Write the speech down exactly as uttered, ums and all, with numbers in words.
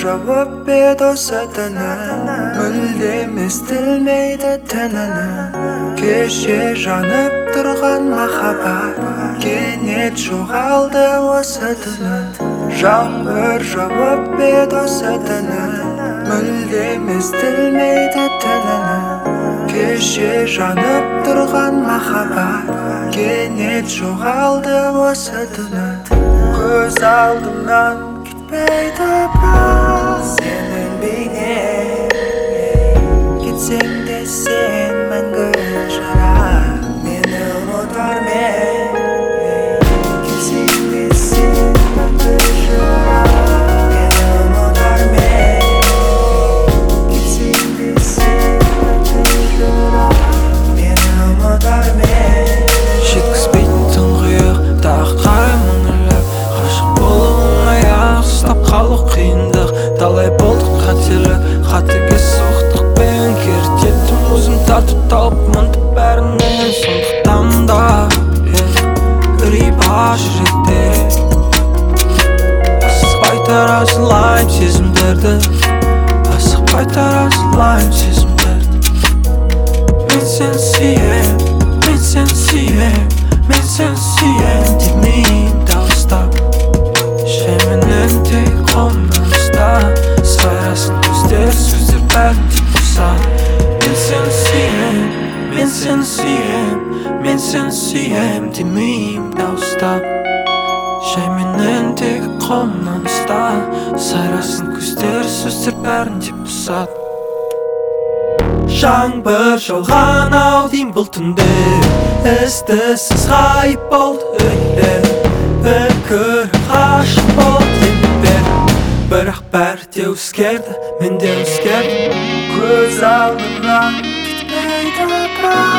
жауап бер осы түні, мүлдем естілмейді түніні. Кеше жанып тұрған махаббат кенет жоғалды осы түні. Жаңбыр жауап бер осы түні, мүлдем естілмейді түніні. Кеше жанып тұрған махаббат кенет жоғалды осы түні. Көз алдымнан кетпейді бірақ сенің бейнең, кетсең де сен мәңгі жара мені ұмытар мен. Кетсең де сен мәңгі жара мені ұмытар мен. Кетсең де сен мәңгі жара мені ұмытар мен. Жеткізбейтін тұңғиық таққа үңіліп, ғашық болу оңай ұстап қалу қиындық. Талай болдық қателік, қатыгез соқтықпен кертеттім өзім тартып талып мұнтып бәрінен. Сондықтан да үрей бар жүректе, асықпай таразылайым сезімдерді, асықпай таразылайым сезімдерді. Мен сені сүйем, мен сені сүйем, мен сені сүйем демеймін дауыстап. Шеменен тек қолымнан ұста, сайрасын көздер сөздер бәрін тек босат. Мен сені сүйем, мен сені сүйем, мен сені сүйем демеймін дауыстап. Шеменен тек қолымнан ұста, сайрасын көздер сөздер бәрін тек босат. Жаңбыр жауған ау деймін бұл түнде, із-түзсіз ғайып болды үрейлер. Бір көріп ғашық болды ендер, бірақ бәрі де өзгерді, мен де өзгердім. Көз алдымнан кетпейді бірақ